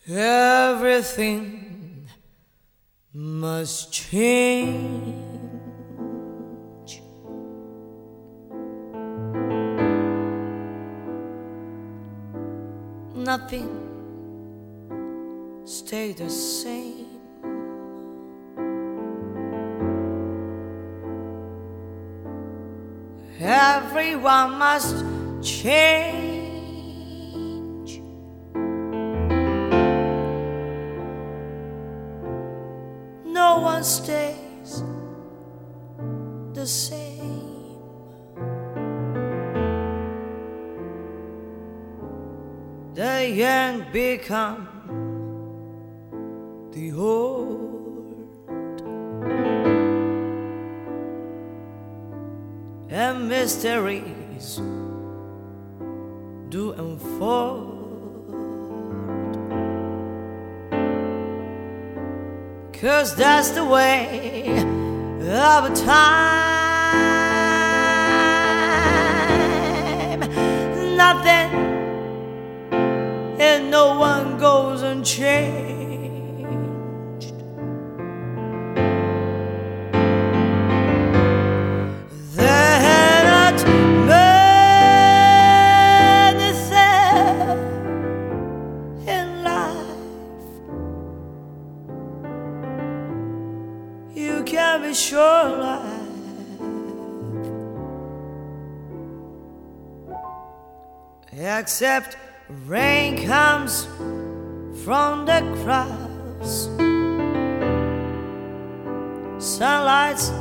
Everything must change. Nothing stay the same. Everyone must change. No one stays the same. The young become the old, and mysteries do unfold. 'Cause that's the way of time. Nothing and no one goes unchanged. There are not many things in life you can be sure of, except rain comes from the clouds, sunlight's